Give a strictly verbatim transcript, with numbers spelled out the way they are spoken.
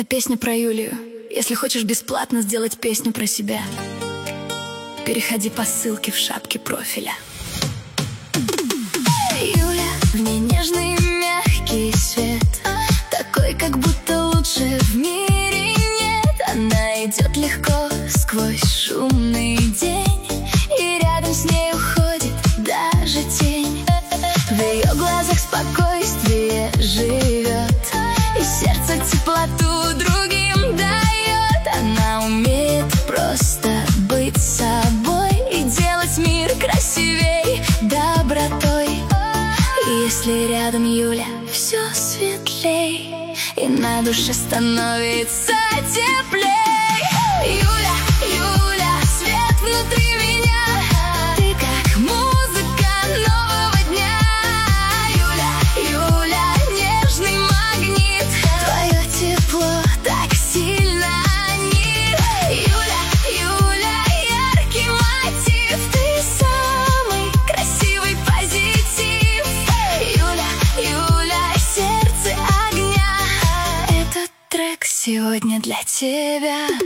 Песня про Юлию. Если хочешь бесплатно сделать песню про себя, переходи по ссылке в шапке профиля. Юля, в ней нежный мягкий свет, такой, как будто лучше в мире нет. Она идет легко сквозь шумный день, и рядом с ней уходит даже тень. В ее глазах спокойствие живет, и сердце теплоту другим дает. Она умеет просто быть собой и делать мир красивей добротой. И если рядом Юля, все светлей, и на душе становится теплей. Юля, Юля, свет внутри меня, ты как музыка нового дня. Юля, Юля, нежный магнит, твое тепло так сильно манит. Юля, Юля, яркий мотив, ты самый красивый позитив. Юля, Юля, сердце огня, этот трек сегодня для тебя.